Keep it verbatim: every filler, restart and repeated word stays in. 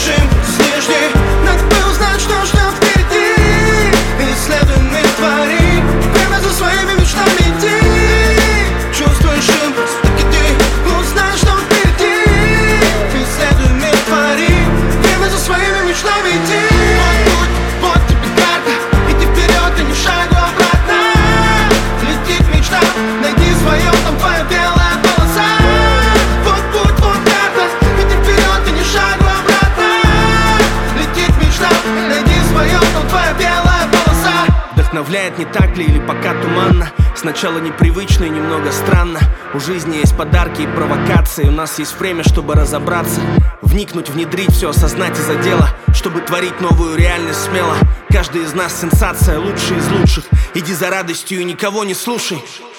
бежим снежней. Надо бы узнать, что ждет впереди. Исследуем мир, твори, прямо за своими мечтами иди. Чувствуешь импульс, так иди, узнай, что впереди. Исследуем мир, твори, прямо за своими мечтами иди. Вот путь, вот тебе карта, иди вперед и ни шагу обратно. Летит мечта, найди свое, там твоя белая полоса. Вот путь, вот карта, иди вперед и ни шагу обратно. Летит мечта, найди свое, там твоя белая полоса. Вдохновляет, не так ли, или пока туманно? Сначала непривычно и немного странно. У жизни есть подарки и провокации. У нас есть время, чтобы разобраться, вникнуть, внедрить все, осознать и за дело, чтобы творить новую реальность смело. Каждый из нас сенсация, лучший из лучших. Иди за радостью и никого не слушай.